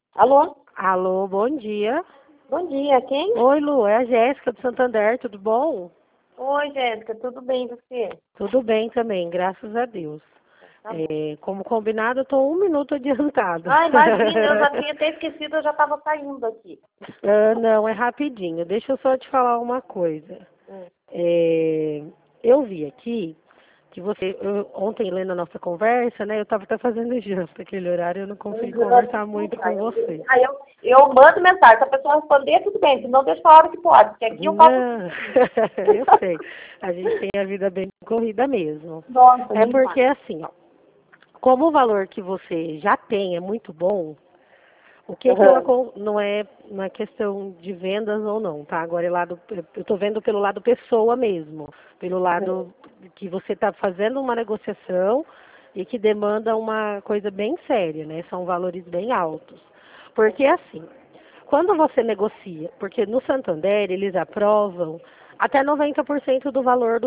Alô? Alô, bom dia. Bom dia, quem? Oi, Lu, é a Jéssica do Santander, tudo bom? Oi, Jéssica, tudo bem e você? Tudo bem também, graças a Deus. Tá bom. Como combinado, eu estou 1 minuto adiantada. Ah, imagina, eu já tinha até esquecido, eu já estava saindo aqui. Não, é rapidinho. Deixa eu só te falar uma coisa. Hum. É, eu vi aqui que você, ontem lendo a nossa conversa, né? Eu estava até fazendo janta aquele horário, eu não consegui conversar muito com você. Aí eu mando mensagem, se a pessoa responder, tudo bem, se não deixa a hora que pode, porque aqui eu faço... Não, eu sei. A gente tem a vida bem corrida mesmo. Nossa, É nem porque faz. assim, ó, como o valor que você já tem é muito bom, o que que Aham. não é uma questão de vendas ou não, tá? Agora eu estou vendo pelo lado pessoa mesmo, pelo lado que você está fazendo uma negociação e que demanda uma coisa bem séria, né? São valores bem altos. Porque assim, quando você negocia, porque no Santander eles aprovam até 90% do valor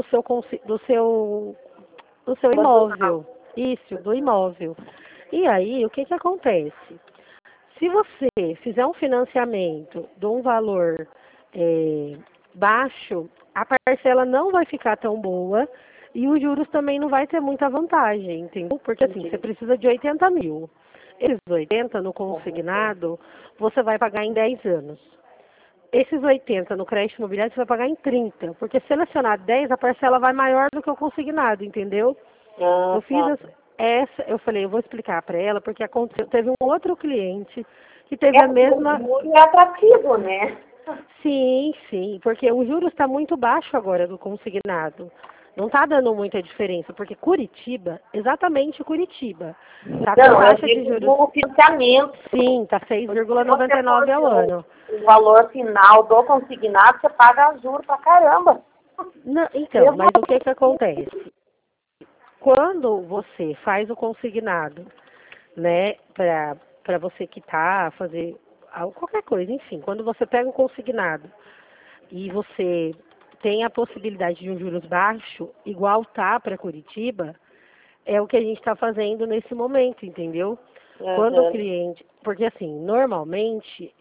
do seu Mas total. imóvel. Isso, do imóvel. E aí, o que que acontece? Se você fizer um financiamento de um valor eh, baixo, a parcela não vai ficar tão boa e os juros também não vai ter muita vantagem, entendeu? Porque assim, você Entendi. precisa de 80 mil. Esses 80 no Aham. consignado, você vai pagar em 10 anos. Esses 80 no crédito imobiliário, você vai pagar em 30, porque selecionar 10, a parcela vai maior do que o consignado, entendeu? Ah, Eu fiz tá. essa, eu falei, eu vou explicar para ela, porque aconteceu, teve um outro cliente que teve É a porque o mesma. juro é atrativo, né? Sim, sim, porque o juros está muito baixo agora do consignado. Não está dando muita diferença, porque Curitiba, exatamente Curitiba, está com Não, eu taxa de digo juros, do financiamento. sim, está Porque se você for 6,99 ao ver ano. o valor final do consignado, você paga juros pra caramba. Não, então, Mesmo mas o que que acontece? Quando você faz o consignado, né, para você quitar, fazer qualquer coisa, enfim, quando você pega o consignado e você tem a possibilidade de um juros baixo, igual tá para Curitiba, é o que a gente está fazendo nesse momento, entendeu? Quando o Aham. cliente, porque assim, normalmente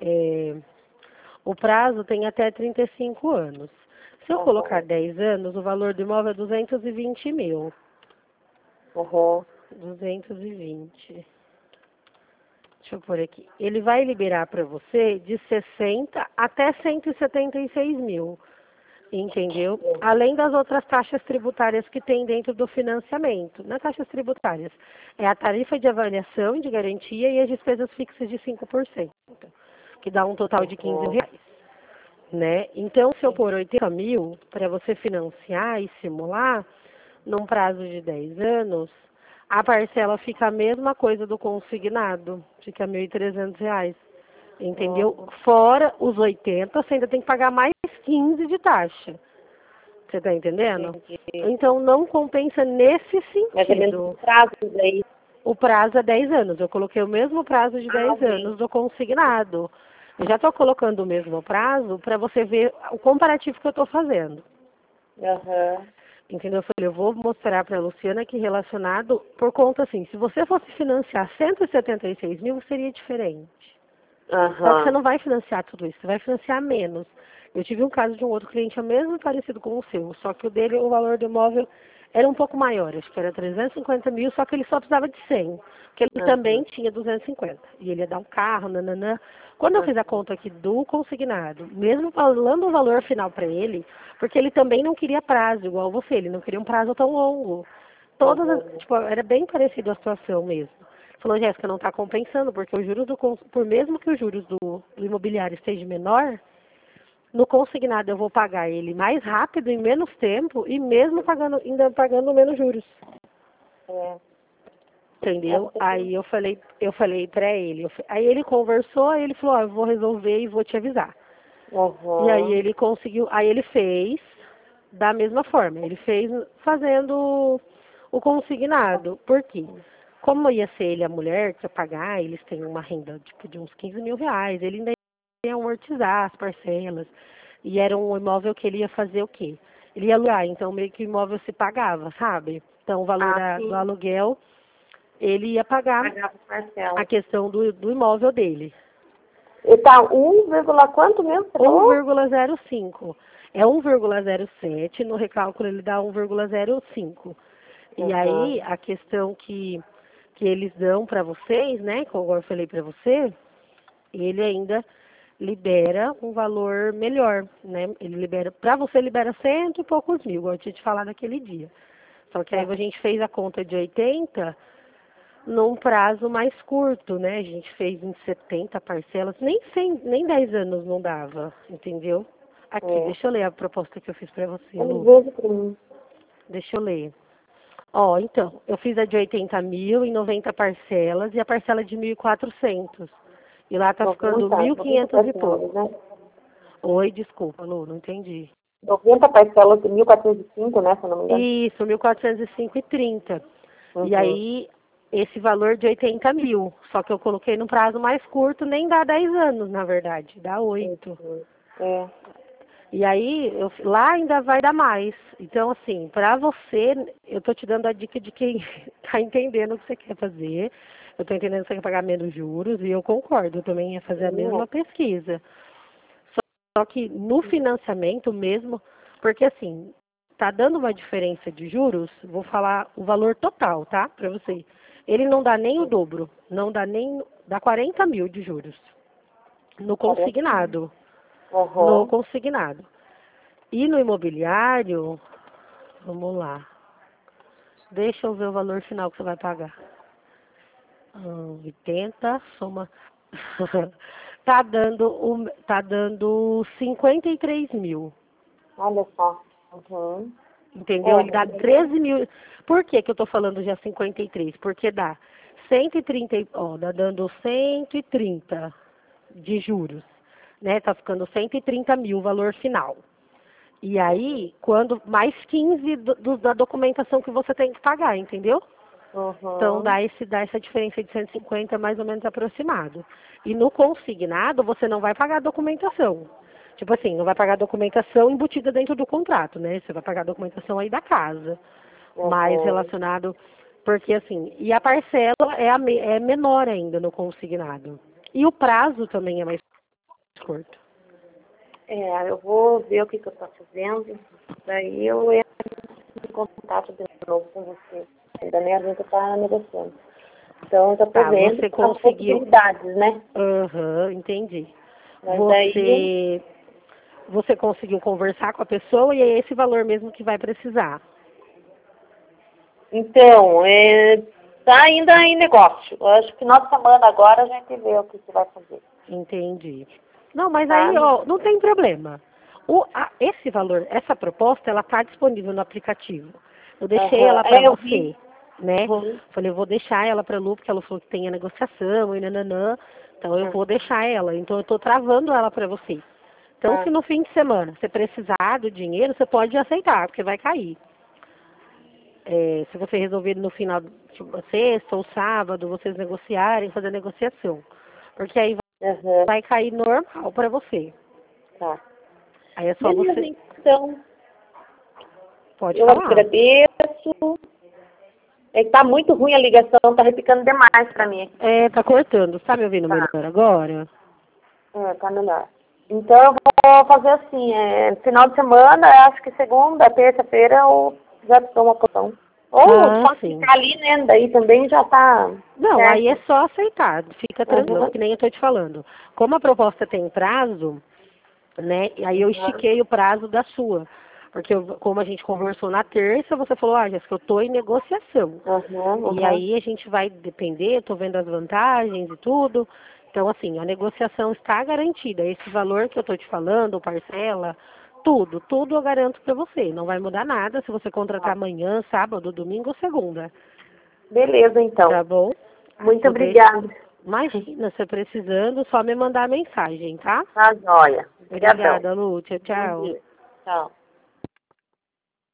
o prazo tem até 35 anos. Se eu colocar Aham. 10 anos, o valor do imóvel é 220 mil. Aham. 220. Deixa eu pôr aqui. Ele vai liberar para você de 60 até 176 mil, entendeu? Além das outras taxas tributárias que tem dentro do financiamento. Nas taxas tributárias é a tarifa de avaliação e de garantia e as despesas fixas de 5%, que dá um total de 15 Aham. reais, né? Então, se eu pôr 80 mil para você financiar e simular, num prazo de 10 anos, a parcela fica a mesma coisa do consignado, fica R$ 1.300, entendeu? Aham. Fora os 80, você ainda tem que pagar mais 15 de taxa. Você está entendendo? Entendi. Então não compensa nesse Mais ou menos sentido. os prazos aí. O prazo é 10 anos. Eu coloquei o mesmo prazo de Ah, 10 ok. anos do consignado. Eu já estou colocando o mesmo prazo para você ver o comparativo que eu estou fazendo. Aham. Entendeu? Eu falei, eu vou mostrar para a Luciana que relacionado, por conta assim, se você fosse financiar 176 mil, seria diferente. Só que você Aham. não vai financiar tudo isso, você vai financiar menos. Eu tive um caso de um outro cliente, mesmo parecido com o seu, só que o dele, o valor do imóvel era um pouco maior, acho que era 350 mil, só que ele só precisava de 100, porque ele também Aham. tinha 250. E ele ia dar um carro, nananã. Quando eu fiz a Aham. conta aqui do consignado, mesmo falando o valor final para ele, porque ele também não queria prazo, igual você, ele não queria um prazo tão longo. Aham. Tipo, era bem parecido a situação mesmo. Falou, Jéssica, não está compensando, porque os juros por mesmo que os juros do imobiliário esteja menor, no consignado eu vou pagar ele mais rápido, em menos tempo, e mesmo ainda pagando menos juros. É. É Entendeu? porque Aí eu falei para ele, aí ele conversou, aí ele falou, eu vou resolver e vou te avisar. E aí aham. ele conseguiu, aí ele fez da mesma forma, ele fez fazendo o consignado. Por quê? Como ia ser ele a mulher que ia pagar, eles têm uma renda tipo de uns 15 mil reais, ele ainda ia amortizar as parcelas. E era um imóvel que ele ia fazer o quê? Ele ia alugar, então meio que o imóvel se pagava, sabe? Então o valor Ah, do sim. aluguel, ele ia pagar Pagava a parcela. questão do imóvel dele. E tá 1, quanto mesmo? Você falou? 1,05. É 1,07, no recálculo ele dá 1,05. E aí, a questão que eles dão para vocês, né, como eu falei para você, ele ainda libera um valor melhor, né? Ele libera, para você libera 100 e poucos mil, igual eu tinha te falado naquele dia. Só que aí a gente fez a conta de 80 num prazo mais curto, né? A gente fez em 70 parcelas, nem 10 anos não dava, entendeu? Aqui, deixa eu ler a proposta que eu fiz para você, Lu. Veja pra mim. Deixa eu ler. Ó, então, eu fiz a de 80 mil em 90 parcelas e a parcela de 1.400. E lá tá ficando 1.500 e pouco. Né? Oi, desculpa, Lu, não entendi. 90 parcelas de 1.405, né, se eu não me engano. Isso, 1.405,30. E aí, esse valor de 80 mil. Só que eu coloquei num prazo mais curto, nem dá 10 anos, na verdade, dá 8. É. E aí, lá ainda vai dar mais. Então, assim, para você, eu tô te dando a dica de quem tá entendendo o que você quer fazer. Eu tô entendendo que você quer pagar menos juros e eu concordo, eu também ia fazer a mesma pesquisa. Só que no financiamento mesmo, porque assim, tá dando uma diferença de juros, vou falar o valor total, tá? Para você. Ele não dá nem o dobro, não dá nem, dá 40 mil de juros. No consignado. No consignado. E no imobiliário, vamos lá. Deixa eu ver o valor final que você vai pagar. 80, soma. tá dando 53 mil. Olha só. Entendeu? Ele dá 13 mil. Por que que eu tô falando já 53? Porque dá 130, dá dando 130 de juros, né? Tá ficando 130 mil o valor final. E aí, quando mais 15 da documentação que você tem que pagar, entendeu? Então dá essa diferença de 150 mais ou menos aproximado. E no consignado você não vai pagar a documentação. Tipo assim, não vai pagar a documentação embutida dentro do contrato, né? Você vai pagar a documentação aí da casa. Mais relacionado, porque assim, e a parcela é menor ainda no consignado. E o prazo também é mais curto. Eu vou ver o que eu tô fazendo. Daí eu entro em contato de novo com você. Ainda nem a gente tá negociando. Então, eu tô prevendo você as conseguiu. possibilidades, né? Entendi. Mas daí... Você conseguiu conversar com a pessoa e é esse valor mesmo que vai precisar. Então, tá ainda em negócio. Eu acho que final de semana agora a gente vê o que vai fazer. Entendi. Não, mas aí, ó, não tem problema. Esse valor, essa proposta, ela tá disponível no aplicativo. Eu deixei ela para você, né? Falei, eu vou deixar ela para a Lu, porque ela falou que tem a negociação e nananã. Então, eu vou deixar ela. Então, eu tô travando ela para você. Então, se no fim de semana você precisar do dinheiro, você pode aceitar, porque vai cair. Se você resolver no final, tipo, sexta ou sábado, vocês negociarem, fazer a negociação. Porque aí vai cair normal para você. Tá. Aí é só beleza, você... Então, Pode eu falar. agradeço. É que tá muito ruim a ligação, tá repicando demais para mim. Tá cortando. Tá me ouvindo melhor agora? Tá melhor. Então, eu vou fazer assim, final de semana, acho que segunda, terça-feira, eu já dou uma posição. Ou só ficar ali, né, daí também já tá... Não, certo. aí é só aceitar, fica tranquilo, que nem eu tô te falando. Como a proposta tem prazo, né, aí eu estiquei o prazo da sua. Porque como a gente conversou na terça, você falou, Jéssica, eu tô em negociação. E aí a gente vai depender, eu tô vendo as vantagens e tudo. Então, assim, a negociação está garantida. Esse valor que eu tô te falando, parcela, tudo eu garanto para você. Não vai mudar nada se você contratar amanhã, sábado, domingo ou segunda. Beleza, então. Tá bom? Muito obrigada. Imagina, você precisando, só me mandar mensagem, tá? Tá joia. Obrigada, Lu. Tchau. Tchau.